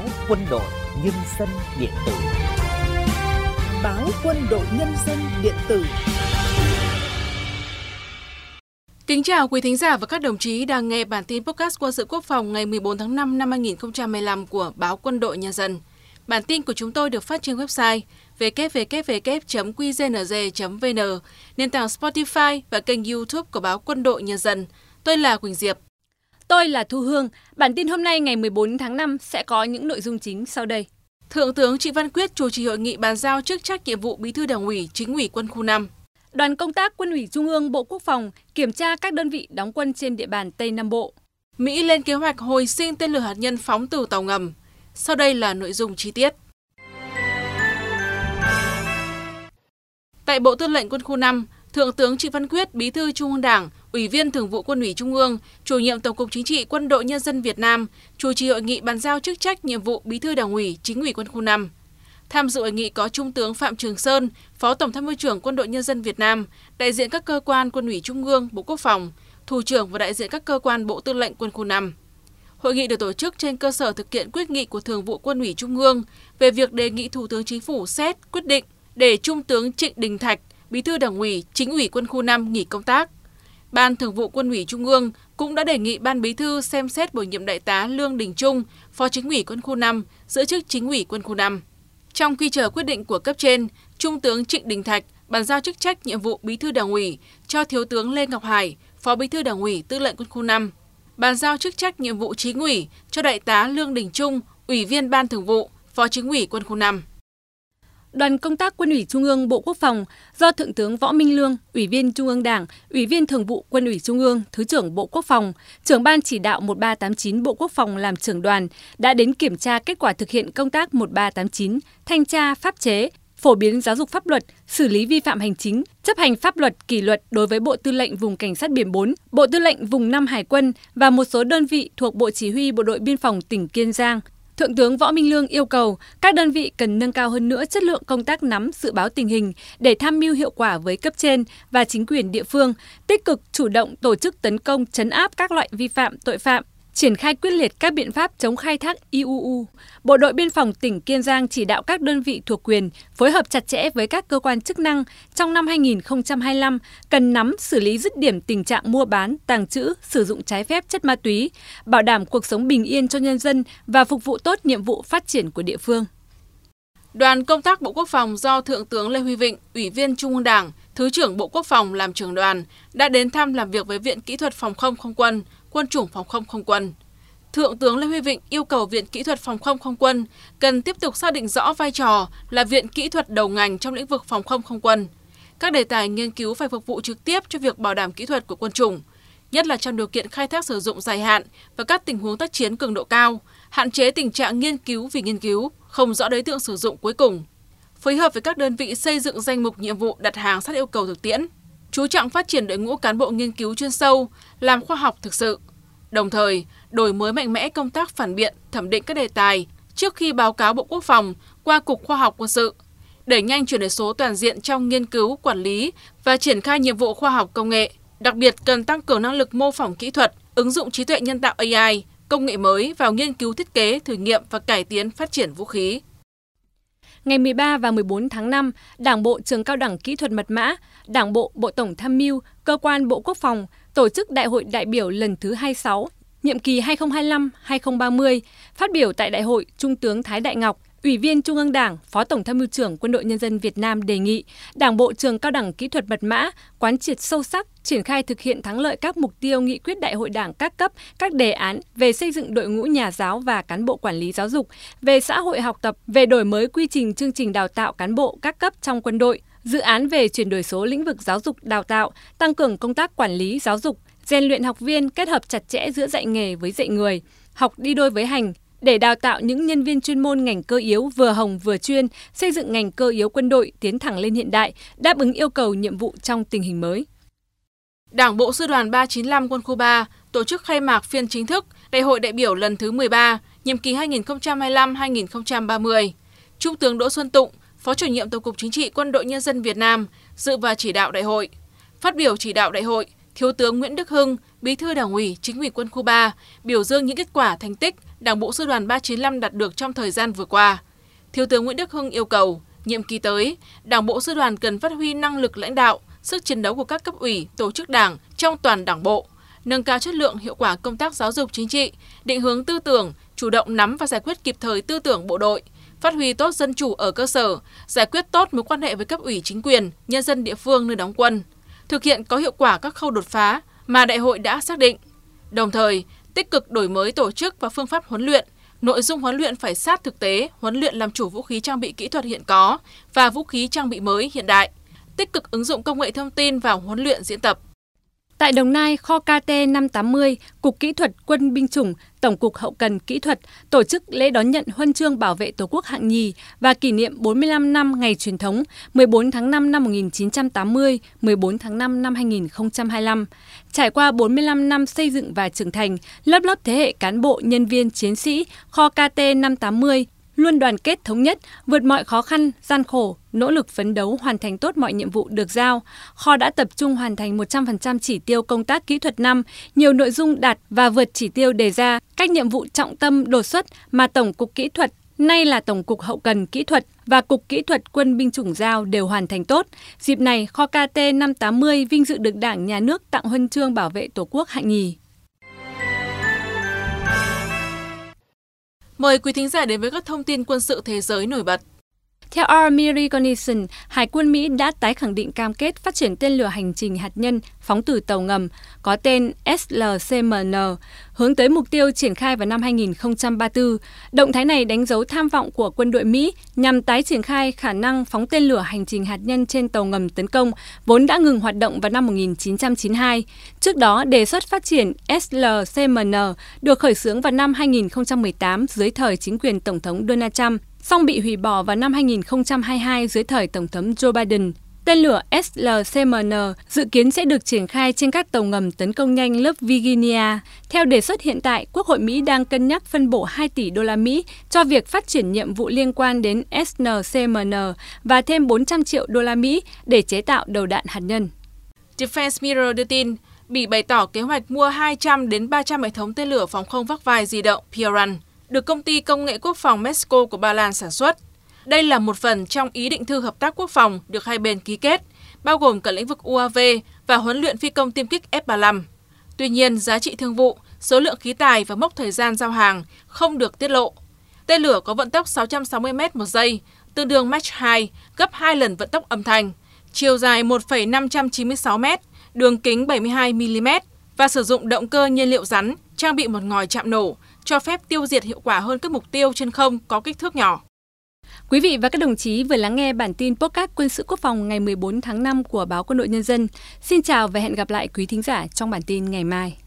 báo Quân đội Nhân dân điện tử. Báo Quân đội Nhân dân điện tử. Kính chào quý thính giả và các đồng chí đang nghe bản tin podcast Quân sự Quốc phòng ngày 14 tháng 5 năm 2015 của báo Quân đội Nhân dân. Bản tin của chúng tôi được phát trên website www.qznz.vn, nền tảng Spotify và kênh YouTube của báo Quân đội Nhân dân. Tôi là Quỳnh Diệp. Tôi là Thu Hương. Bản tin hôm nay ngày 14 tháng 5 sẽ có những nội dung chính sau đây. Thượng tướng Trịnh Văn Quyết chủ trì hội nghị bàn giao chức trách nhiệm vụ Bí thư Đảng ủy, Chính ủy Quân khu 5. Đoàn công tác Quân ủy Trung ương Bộ Quốc phòng kiểm tra các đơn vị đóng quân trên địa bàn Tây Nam Bộ. Mỹ lên kế hoạch hồi sinh tên lửa hạt nhân phóng từ tàu ngầm. Sau đây là nội dung chi tiết. Tại Bộ Tư lệnh Quân khu 5, Thượng tướng Trịnh Văn Quyết, Bí thư Trung ương Đảng, Ủy viên Thường vụ Quân ủy Trung ương, Chủ nhiệm Tổng cục Chính trị Quân đội Nhân dân Việt Nam chủ trì hội nghị bàn giao chức trách nhiệm vụ Bí thư Đảng ủy, Chính ủy Quân khu 5. Tham dự hội nghị có Trung tướng Phạm Trường Sơn, Phó Tổng tham mưu trưởng Quân đội Nhân dân Việt Nam, đại diện các cơ quan Quân ủy Trung ương, Bộ Quốc phòng, Thủ trưởng và đại diện các cơ quan Bộ Tư lệnh Quân khu 5. Hội nghị được tổ chức trên cơ sở thực hiện quyết nghị của Thường vụ Quân ủy Trung ương về việc đề nghị Thủ tướng Chính phủ xét quyết định để Trung tướng Trịnh Đình Thạch, Bí thư Đảng ủy, Chính ủy Quân khu 5 nghỉ công tác. Ban Thường vụ Quân ủy Trung ương cũng đã đề nghị Ban Bí thư xem xét bổ nhiệm Đại tá Lương Đình Trung, Phó Chính ủy Quân khu 5, giữ chức Chính ủy Quân khu 5. Trong khi chờ quyết định của cấp trên, Trung tướng Trịnh Đình Thạch bàn giao chức trách nhiệm vụ Bí thư Đảng ủy cho Thiếu tướng Lê Ngọc Hải, Phó Bí thư Đảng ủy Tư lệnh Quân khu 5. Bàn giao chức trách nhiệm vụ Chính ủy cho Đại tá Lương Đình Trung, Ủy viên Ban Thường vụ, Phó Chính ủy Quân khu 5. Đoàn công tác Quân ủy Trung ương Bộ Quốc phòng do Thượng tướng Võ Minh Lương, Ủy viên Trung ương Đảng, Ủy viên Thường vụ Quân ủy Trung ương, Thứ trưởng Bộ Quốc phòng, Trưởng ban chỉ đạo 1389 Bộ Quốc phòng làm trưởng đoàn đã đến kiểm tra kết quả thực hiện công tác 1389, thanh tra pháp chế, phổ biến giáo dục pháp luật, xử lý vi phạm hành chính, chấp hành pháp luật kỷ luật đối với Bộ Tư lệnh Vùng Cảnh sát biển 4, Bộ Tư lệnh Vùng 5 Hải quân và một số đơn vị thuộc Bộ Chỉ huy Bộ đội Biên phòng tỉnh Kiên Giang. Thượng tướng Võ Minh Lương yêu cầu các đơn vị cần nâng cao hơn nữa chất lượng công tác nắm dự báo tình hình để tham mưu hiệu quả với cấp trên và chính quyền địa phương, tích cực chủ động tổ chức tấn công trấn áp các loại vi phạm tội phạm, triển khai quyết liệt các biện pháp chống khai thác IUU. Bộ đội Biên phòng tỉnh Kiên Giang chỉ đạo các đơn vị thuộc quyền phối hợp chặt chẽ với các cơ quan chức năng trong năm 2025 cần nắm xử lý dứt điểm tình trạng mua bán, tàng trữ, sử dụng trái phép chất ma túy, bảo đảm cuộc sống bình yên cho nhân dân và phục vụ tốt nhiệm vụ phát triển của địa phương. Đoàn công tác Bộ Quốc phòng do Thượng tướng Lê Huy Vịnh, Ủy viên Trung ương Đảng, Thứ trưởng Bộ Quốc phòng làm trưởng đoàn đã đến thăm làm việc với Viện Kỹ thuật Phòng không Không quân, Quân chủng Phòng không Không quân. Thượng tướng Lê Huy Vịnh yêu cầu Viện Kỹ thuật Phòng không Không quân cần tiếp tục xác định rõ vai trò là viện kỹ thuật đầu ngành trong lĩnh vực phòng không không quân. Các đề tài nghiên cứu phải phục vụ trực tiếp cho việc bảo đảm kỹ thuật của quân chủng, nhất là trong điều kiện khai thác sử dụng dài hạn và các tình huống tác chiến cường độ cao, hạn chế tình trạng nghiên cứu vì nghiên cứu, không rõ đối tượng sử dụng cuối cùng. Phối hợp với các đơn vị xây dựng danh mục nhiệm vụ đặt hàng sát yêu cầu thực tiễn, chú trọng phát triển đội ngũ cán bộ nghiên cứu chuyên sâu, làm khoa học thực sự. Đồng thời, đổi mới mạnh mẽ công tác phản biện, thẩm định các đề tài trước khi báo cáo Bộ Quốc phòng qua Cục Khoa học Quân sự, đẩy nhanh chuyển đổi số toàn diện trong nghiên cứu, quản lý và triển khai nhiệm vụ khoa học công nghệ. Đặc biệt cần tăng cường năng lực mô phỏng kỹ thuật, ứng dụng trí tuệ nhân tạo AI, công nghệ mới vào nghiên cứu thiết kế, thử nghiệm và cải tiến phát triển vũ khí. Ngày 13 và 14 tháng 5, Đảng bộ Trường Cao đẳng Kỹ thuật Mật mã, Đảng bộ Bộ Tổng tham mưu, Cơ quan Bộ Quốc phòng tổ chức Đại hội đại biểu lần thứ 26, nhiệm kỳ 2025-2030. Phát biểu tại đại hội, Trung tướng Thái Đại Ngọc, Ủy viên Trung ương Đảng, Phó Tổng tham mưu trưởng Quân đội Nhân dân Việt Nam đề nghị Đảng bộ Trường Cao đẳng Kỹ thuật Mật mã quán triệt sâu sắc, triển khai thực hiện thắng lợi các mục tiêu nghị quyết Đại hội Đảng các cấp, các đề án về xây dựng đội ngũ nhà giáo và cán bộ quản lý giáo dục, về xã hội học tập, về đổi mới quy trình chương trình đào tạo cán bộ các cấp trong quân đội, dự án về chuyển đổi số lĩnh vực giáo dục đào tạo, tăng cường công tác quản lý giáo dục, rèn luyện học viên kết hợp chặt chẽ giữa dạy nghề với dạy người, học đi đôi với hành, để đào tạo những nhân viên chuyên môn ngành cơ yếu vừa hồng vừa chuyên, xây dựng ngành cơ yếu quân đội tiến thẳng lên hiện đại, đáp ứng yêu cầu nhiệm vụ trong tình hình mới. Đảng bộ Sư đoàn 395 Quân khu 3 tổ chức khai mạc phiên chính thức Đại hội đại biểu lần thứ 13, nhiệm kỳ 2025-2030. Trung tướng Đỗ Xuân Tụng, Phó Chủ nhiệm Tổng cục Chính trị Quân đội Nhân dân Việt Nam dự và chỉ đạo đại hội. Phát biểu chỉ đạo đại hội, Thiếu tướng Nguyễn Đức Hưng, Bí thư Đảng ủy, Chính ủy Quân khu 3 biểu dương những kết quả thành tích Đảng bộ Sư đoàn 395 đạt được trong thời gian vừa qua. Thiếu tướng Nguyễn Đức Hưng yêu cầu, nhiệm kỳ tới, Đảng bộ Sư đoàn cần phát huy năng lực lãnh đạo, sức chiến đấu của các cấp ủy, tổ chức Đảng trong toàn Đảng bộ, nâng cao chất lượng hiệu quả công tác giáo dục chính trị, định hướng tư tưởng, chủ động nắm và giải quyết kịp thời tư tưởng bộ đội, phát huy tốt dân chủ ở cơ sở, giải quyết tốt mối quan hệ với cấp ủy chính quyền, nhân dân địa phương nơi đóng quân, thực hiện có hiệu quả các khâu đột phá mà đại hội đã xác định. Đồng thời, tích cực đổi mới tổ chức và phương pháp huấn luyện, nội dung huấn luyện phải sát thực tế, huấn luyện làm chủ vũ khí trang bị kỹ thuật hiện có và vũ khí trang bị mới hiện đại, tích cực ứng dụng công nghệ thông tin vào huấn luyện diễn tập. Tại Đồng Nai, kho KT 580, Cục Kỹ thuật Quân binh chủng, Tổng cục Hậu cần Kỹ thuật tổ chức lễ đón nhận huân chương bảo vệ Tổ quốc hạng nhì và kỷ niệm 45 năm ngày truyền thống 14 tháng 5 năm 1980, 14 tháng 5 năm 2025. Trải qua 45 năm xây dựng và trưởng thành, lớp thế hệ cán bộ, nhân viên, chiến sĩ, kho KT 580 luôn đoàn kết thống nhất, vượt mọi khó khăn, gian khổ, nỗ lực phấn đấu hoàn thành tốt mọi nhiệm vụ được giao. Kho đã tập trung hoàn thành 100% chỉ tiêu công tác kỹ thuật năm, nhiều nội dung đạt và vượt chỉ tiêu đề ra, các nhiệm vụ trọng tâm đột xuất mà Tổng cục Kỹ thuật, nay là Tổng cục Hậu cần Kỹ thuật và Cục Kỹ thuật Quân binh chủng giao đều hoàn thành tốt. Dịp này, kho KT 580 vinh dự được Đảng, Nhà nước tặng huân chương bảo vệ Tổ quốc hạng nhì. Mời quý thính giả đến với các thông tin quân sự thế giới nổi bật. Theo Army Recognition, Hải quân Mỹ đã tái khẳng định cam kết phát triển tên lửa hành trình hạt nhân phóng từ tàu ngầm có tên SLCMN, hướng tới mục tiêu triển khai vào năm 2034. Động thái này đánh dấu tham vọng của quân đội Mỹ nhằm tái triển khai khả năng phóng tên lửa hành trình hạt nhân trên tàu ngầm tấn công, vốn đã ngừng hoạt động vào năm 1992. Trước đó, đề xuất phát triển SLCMN được khởi xướng vào năm 2018 dưới thời chính quyền Tổng thống Donald Trump, song bị hủy bỏ vào năm 2022 dưới thời Tổng thống Joe Biden. Tên lửa SLCMN dự kiến sẽ được triển khai trên các tàu ngầm tấn công nhanh lớp Virginia. Theo đề xuất hiện tại, Quốc hội Mỹ đang cân nhắc phân bổ 2 tỷ đô la Mỹ cho việc phát triển nhiệm vụ liên quan đến SLCMN và thêm 400 triệu đô la Mỹ để chế tạo đầu đạn hạt nhân. Defense Mirror đưa tin, Bỉ bày tỏ kế hoạch mua 200 đến 300 hệ thống tên lửa phòng không vác vai di động Piran, được công ty công nghệ quốc phòng Mesco của Ba Lan sản xuất. Đây là một phần trong ý định thư hợp tác quốc phòng được hai bên ký kết, bao gồm cả lĩnh vực UAV và huấn luyện phi công tiêm kích F-35. Tuy nhiên, giá trị thương vụ, số lượng khí tài và mốc thời gian giao hàng không được tiết lộ. Tên lửa có vận tốc 660 m một giây, tương đương Mach 2, gấp 2 lần vận tốc âm thanh, chiều dài 1,596 m, đường kính 72 mm và sử dụng động cơ nhiên liệu rắn, trang bị một ngòi chạm nổ, cho phép tiêu diệt hiệu quả hơn các mục tiêu trên không có kích thước nhỏ. Quý vị và các đồng chí vừa lắng nghe bản tin podcast Quân sự Quốc phòng ngày 14 tháng 5 của Báo Quân đội Nhân dân. Xin chào và hẹn gặp lại quý thính giả trong bản tin ngày mai.